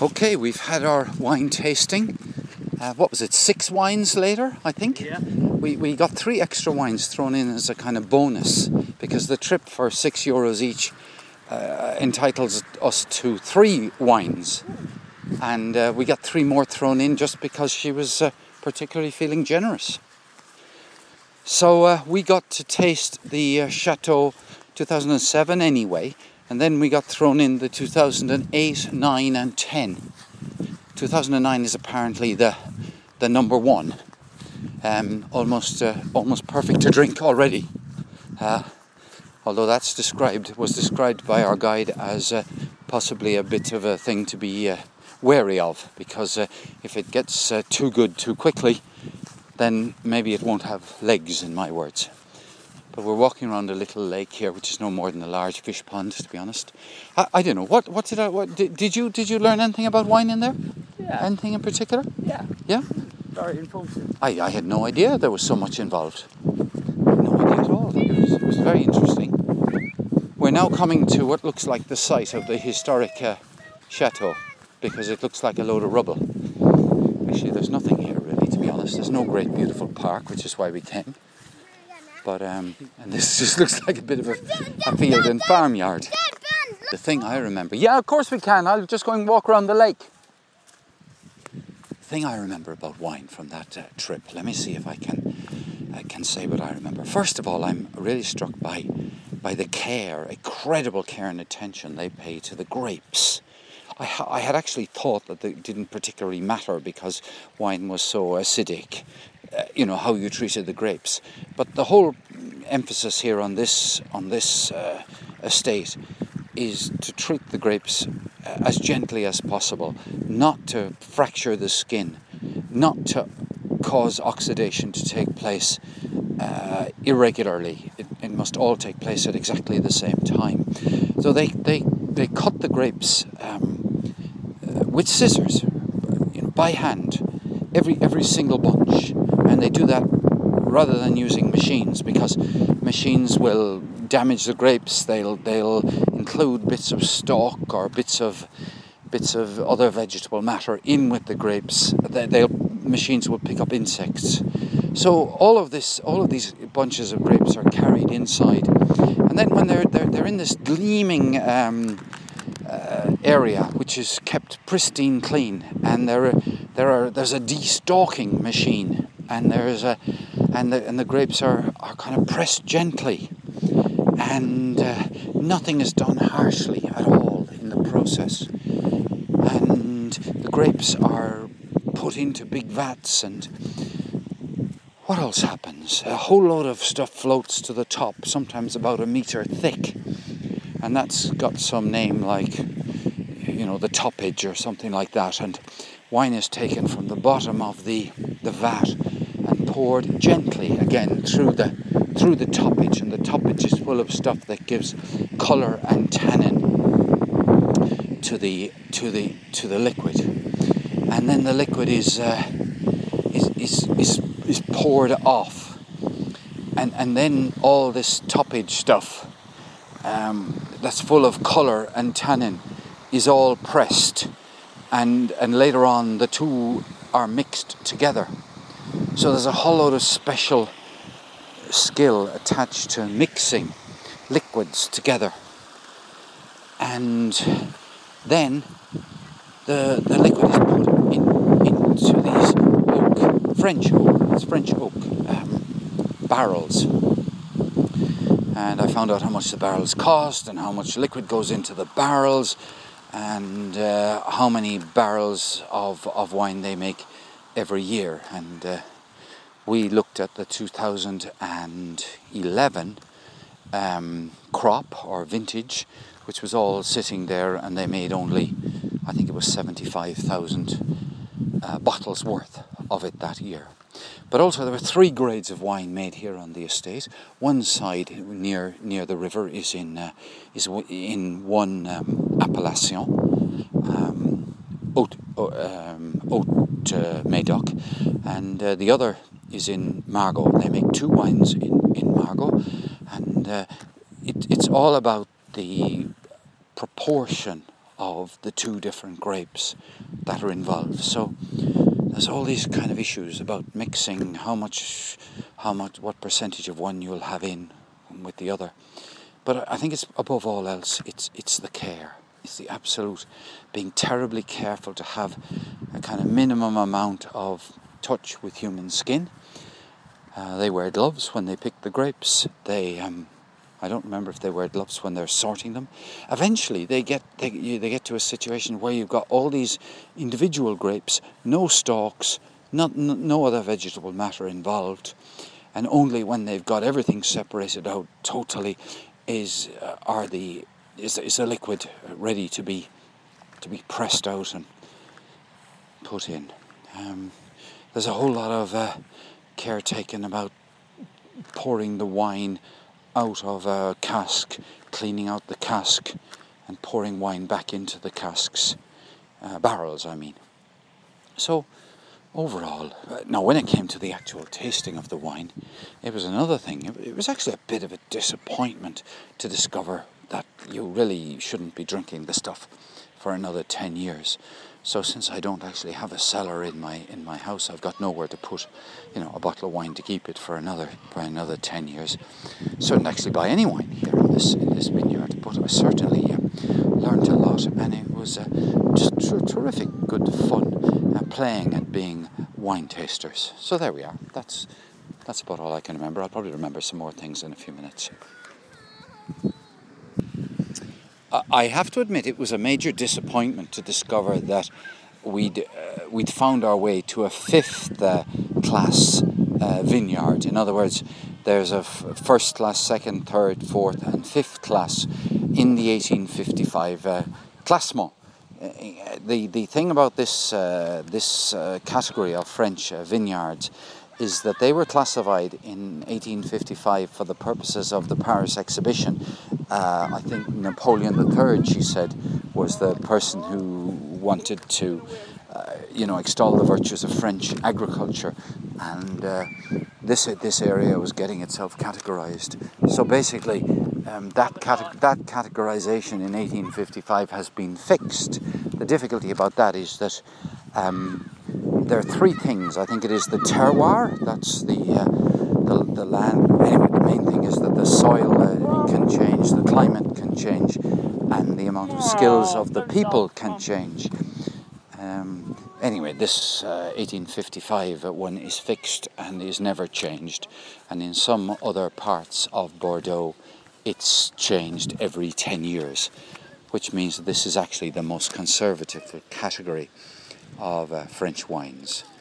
Okay, we've had our wine tasting. What was it, 6 wines later, I think? Yeah. We got 3 extra wines thrown in as a kind of bonus because the trip for €6 each entitles us to 3 wines. And we got 3 more thrown in just because she was particularly feeling generous. So we got to taste the Chateau 2007 anyway, and then we got thrown in the 2008, 9 and 10. 2009 is apparently the number 1. Almost perfect to drink already. Although was described by our guide as possibly a bit of a thing to be wary of, because if it gets too good too quickly, then maybe it won't have legs, in my words. But we're walking around a little lake here, which is no more than a large fish pond, to be honest. I don't know. Did you learn anything about wine in there? Yeah. Anything in particular? Yeah. Yeah? Very informative. I had no idea there was so much involved. No idea at all. It was very interesting. We're now coming to what looks like the site of the historic chateau, because it looks like a load of rubble. Actually, there's nothing here really, to be honest. There's no great beautiful park, which is why we came. But and this just looks like a bit of a field and farmyard. The thing I remember, yeah, of course we can. I'll just go and walk around the lake. The thing I remember about wine from that trip. Let me see if I can say what I remember. First of all, I'm really struck by the care, incredible care and attention they pay to the grapes. I had actually thought that it didn't particularly matter because wine was so acidic, how you treated the grapes. But the whole emphasis here on this estate is to treat the grapes as gently as possible, not to fracture the skin, not to cause oxidation to take place irregularly. It must all take place at exactly the same time. So they cut the grapes with scissors, by hand, every single bunch, and they do that rather than using machines, because machines will damage the grapes. They'll include bits of stalk or bits of other vegetable matter in with the grapes. Machines will pick up insects. So all of these bunches of grapes are carried inside, and then when they're in this gleaming area, which is kept pristine clean, and there's a de-stalking machine, and the grapes are kind of pressed gently, and nothing is done harshly at all in the process, and the grapes are put into big vats, and what else happens? A whole load of stuff floats to the top, sometimes about 1 meter thick, and that's got some name like, the toppage or something like that, and wine is taken from the bottom of the vat and poured gently again through the toppage, and the toppage is full of stuff that gives colour and tannin to the liquid, and then the liquid is poured off, and then all this toppage stuff that's full of colour and tannin is all pressed, and later on the two are mixed together. So there's a whole load of special skill attached to mixing liquids together, and then the liquid is put into these French oak barrels. And I found out how much the barrels cost, and how much liquid goes into the barrels, and how many barrels of wine they make every year. And we looked at the 2011 crop or vintage, which was all sitting there, and they made only, I think it was 75,000 bottles worth of it that year. But also there were 3 grades of wine made here on the estate. One side near the river is in one appellation, Haute Médoc, and the other is in Margaux. They make 2 wines in Margaux, and it's all about the proportion of the two different grapes that are involved. So there's all these kind of issues about mixing, what percentage of one you'll have in with the other. But I think it's above all else, it's the care. It's the absolute being terribly careful to have a kind of minimum amount of touch with human skin. They wear gloves when they pick the grapes. I don't remember if they wear gloves when they're sorting them. Eventually, they get to a situation where you've got all these individual grapes, no stalks, no other vegetable matter involved, and only when they've got everything separated out totally is the liquid ready to be pressed out and put in. There's a whole lot of care taken about pouring the wine out of a cask, cleaning out the cask and pouring wine back into the casks, barrels I mean. So overall, now when it came to the actual tasting of the wine, it was another thing. It was actually a bit of a disappointment to discover that you really shouldn't be drinking the stuff for another 10 years. So since I don't actually have a cellar in my house, I've got nowhere to put, a bottle of wine to keep it for another 10 years. So I didn't actually buy any wine here in this vineyard, but I certainly learned a lot, and it was just terrific, good fun playing and being wine tasters. So there we are. That's about all I can remember. I'll probably remember some more things in a few minutes. I have to admit it was a major disappointment to discover that we'd found our way to a fifth class vineyard. In other words, there's a first class, second, third, fourth and fifth class in the 1855 classement. The thing about this category of French vineyards is that they were classified in 1855 for the purposes of the Paris exhibition. I think Napoleon III, she said, was the person who wanted to, extol the virtues of French agriculture, and this area was getting itself categorized. So basically, that categorization in 1855 has been fixed. The difficulty about that is that there are three things. I think it is the terroir, that's the land. Anyway, the main thing is that the soil can change, the climate can change, and the amount of skills of the people can change. Anyway, this 1855 one is fixed and is never changed, and in some other parts of Bordeaux it's changed every 10 years, which means that this is actually the most conservative category of French wines.